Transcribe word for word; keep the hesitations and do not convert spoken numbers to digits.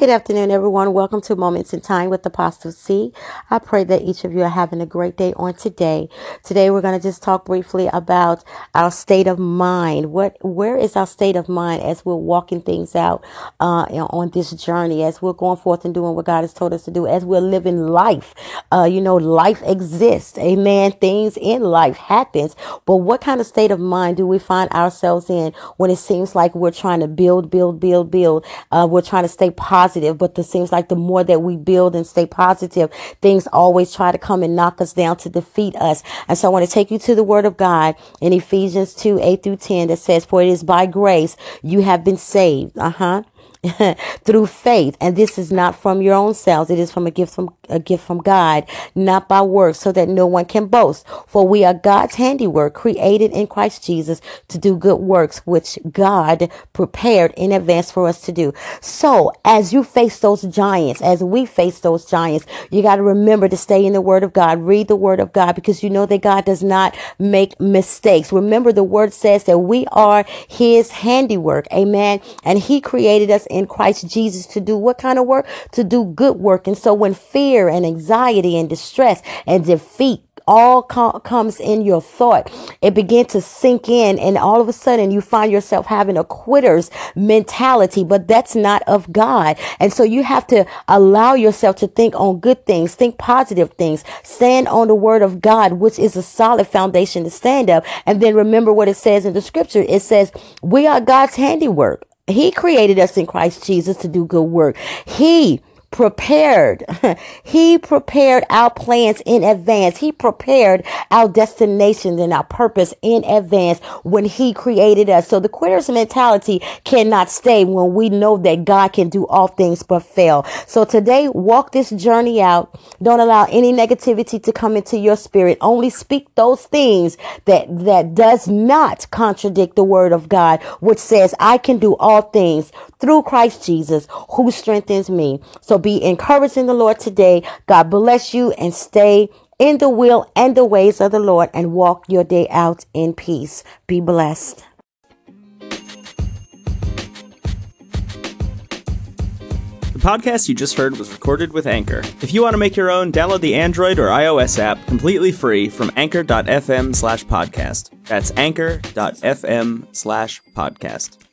Good afternoon, everyone. Welcome to Moments in Time with Apostle C. I pray that each of you are having a great day on today. Today, we're going to just talk briefly about our state of mind. What, where is our state of mind as we're walking things out uh, on this journey, as we're going forth and doing what God has told us to do, as we're living life? Uh, you know, life exists. Amen. Things in life happens. But what kind of state of mind do we find ourselves in when it seems like we're trying to build, build, build, build? Uh, we're trying to stay positive, but it seems like the more that we build and stay positive, things always try to come and knock us down to defeat us. And so I want to take you to the word of God in Ephesians two, eight through ten that says, for it is by grace you have been saved. Uh-huh. through faith, and this is not from your own selves, it is from a gift from a gift from God, not by works, so that no one can boast. For we are God's handiwork, created in Christ Jesus to do good works, which God prepared in advance for us to do. So as you face those giants, as we face those giants, you got to remember to stay in the word of God, read the word of God, because you know that God does not make mistakes. Remember, the word says that we are his handiwork. Amen. And he created us in Christ Jesus to do what kind of work? To do good work. And so when fear and anxiety and distress and defeat all com- comes in your thought, it begins to sink in, and all of a sudden you find yourself having a quitter's mentality, but that's not of God. And so you have to allow yourself to think on good things, think positive things, stand on the word of God, which is a solid foundation to stand up. And then remember what it says in the scripture. It says we are God's handiwork. He created us in Christ Jesus to do good work. He prepared. He prepared our plans in advance. He prepared our destinations and our purpose in advance when he created us. So the quitter's mentality cannot stay when we know that God can do all things but fail. So today, walk this journey out. Don't allow any negativity to come into your spirit. Only speak those things that, that does not contradict the word of God, which says, I can do all things through Christ Jesus who strengthens me. So be encouraged in the Lord today. God bless you, and stay in the will and the ways of the Lord, and walk your day out in peace. Be blessed. The podcast you just heard was recorded with Anchor. If you want to make your own, download the Android or iOS app completely free from anchor.fm slash podcast. That's anchor.fm slash podcast.